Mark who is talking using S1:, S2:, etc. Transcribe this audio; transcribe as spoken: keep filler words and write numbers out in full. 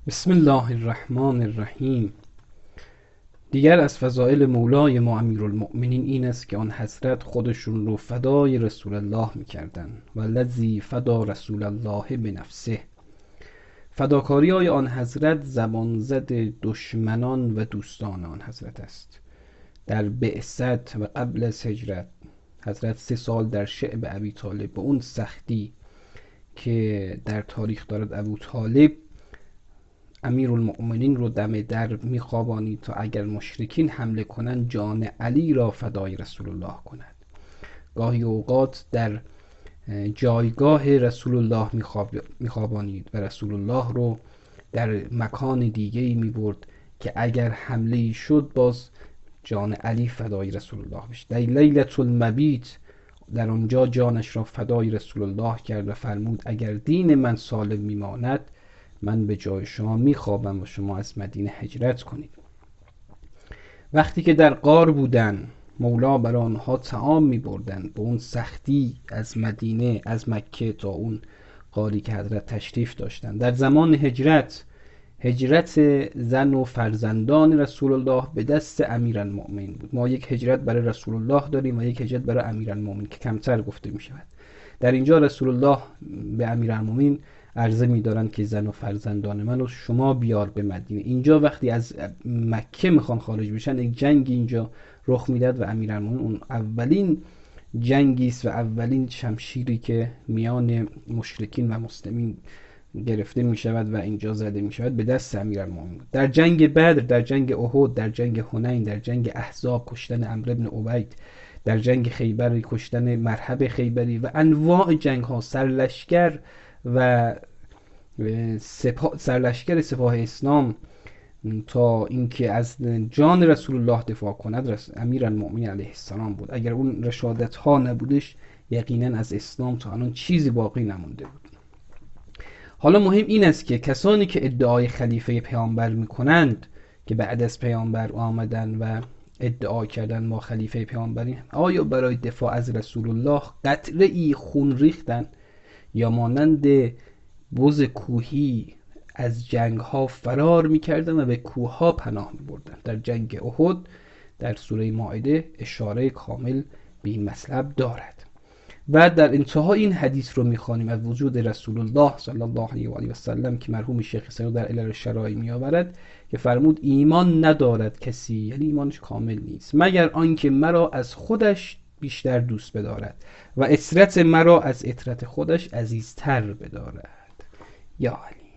S1: بسم الله الرحمن الرحیم. دیگر از فضائل مولای ما امیرالمؤمنین این است که آن حضرت خودشون رو فدای رسول الله میکردن. والذی فدا رسول الله بنفسه. فداکاری های آن حضرت زبان زد دشمنان و دوستان آن حضرت است. در بعثت و قبل از هجرت حضرت سه سال در شعب ابی طالب به اون سختی که در تاریخ دارد ابو طالب امیرالمؤمنین رو دم در میخوابانید تا اگر مشرکین حمله کنند جان علی را فدای رسول الله کند. گاهی اوقات در جایگاه رسول الله میخوابانید و رسول الله رو در مکان دیگه‌ای میبرد که اگر حمله ای شد باز جان علی فدای رسول الله بشه. در لیلة المبیت در آنجا جانش را فدای رسول الله کرد و فرمود اگر دین من سالم میماند من به جای شما میخوابم و شما از مدینه هجرت کنید. وقتی که در غار بودن مولا بر آنها طعام میبردن به اون سختی از مدینه از مکه تا اون غاری که حضرت تشریف داشتن. در زمان هجرت هجرت زن و فرزندان رسول الله به دست امیرالمؤمنین بود. ما یک هجرت برای رسول الله داریم و یک هجرت برای امیرالمؤمنین که کمتر گفته می شود. در اینجا رسول الله به امیرالمؤمنین عرضه می دارند که زن و فرزندان من رو شما بیار به مدینه. اینجا وقتی از مکه میخوان خارج بشن یک جنگ اینجا رخ میداد و امیرالمؤمنین اون اولین جنگی است و اولین شمشیری که میان مشرکین و مسلمین گرفته می شود و اینجا زده می شود به دست امیرالمؤمنین. در جنگ بدر، در جنگ احد، در جنگ حنین، در جنگ احزاب کشتن عمرو بن عبید، در جنگ خیبر کشتن مرحب خیبری و انواع جنگ ها، سرلشکر و سپاه سرلشکر سپاه اسلام تا اینکه از جان رسول الله دفاع کند امیرالمؤمنین علیه السلام بود. اگر اون رشادت ها نبودش یقینا از اسلام تا الان چیزی باقی نمونده بود. حالا مهم این است که کسانی که ادعای خلیفه پیامبر میکنند که بعد از پیامبر آمدن و ادعا کردن ما خلیفه پیامبریم، آیا برای دفاع از رسول الله قطره ای خون ریختن یا مانند بز کوهی از جنگ ها فرار میکردن و به کوه ها پناه میبردن؟ در جنگ احد در سوره مائده اشاره کامل به این مطلب دارد. و در انتهای این حدیث رو میخوانیم از وجود رسول الله صلی الله علیه و آله و سلم که مرحوم شیخ سنو در علل الشرائع میآورد که فرمود ایمان ندارد کسی، یعنی ایمانش کامل نیست، مگر آنکه مرا از خودش بیشتر دوست بدارد و عترت مرا از عترت خودش عزیزتر بدارد. یا علی.